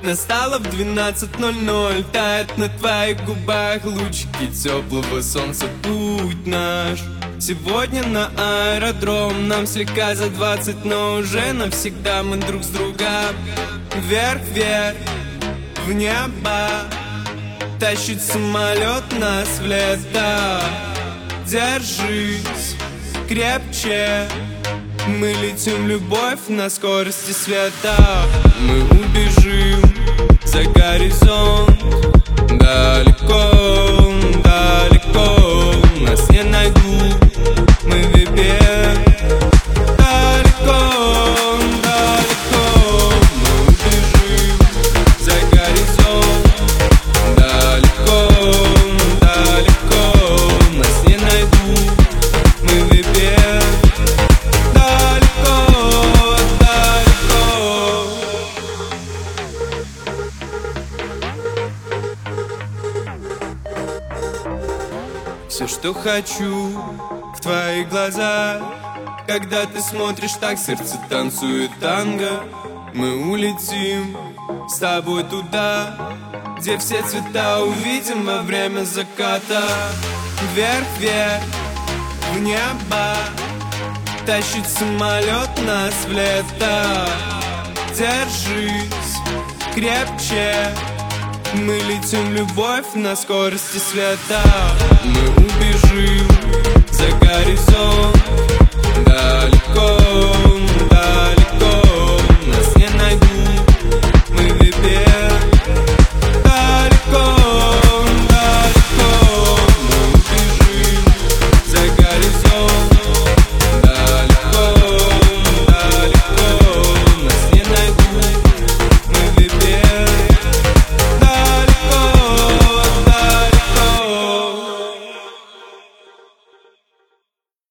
Настало в 12:00, тает на твоих губах лучики теплого солнца путь наш. Сегодня на аэродром, нам слегка за 20, но уже навсегда мы друг с другом. Вверх-вверх, в небо, тащит самолет нас в лето. Держись крепче, мы летим в любовь на скорости света. Мы убежим за горизонт, далеко, далеко. Нас не найдут, мы в вебе. Далеко, далеко. Мы убежим за горизонт, далеко, далеко. Нас не найдут, мы в вебе. Все, что хочу, в твоих глазах. Когда ты смотришь так, сердце танцует танго. Мы улетим с тобой туда, где все цвета увидим во время заката. Вверх-вверх, в небо, тащит самолет нас в лето. Держись крепче, мы летим в любовь на скорости света. Мы убежим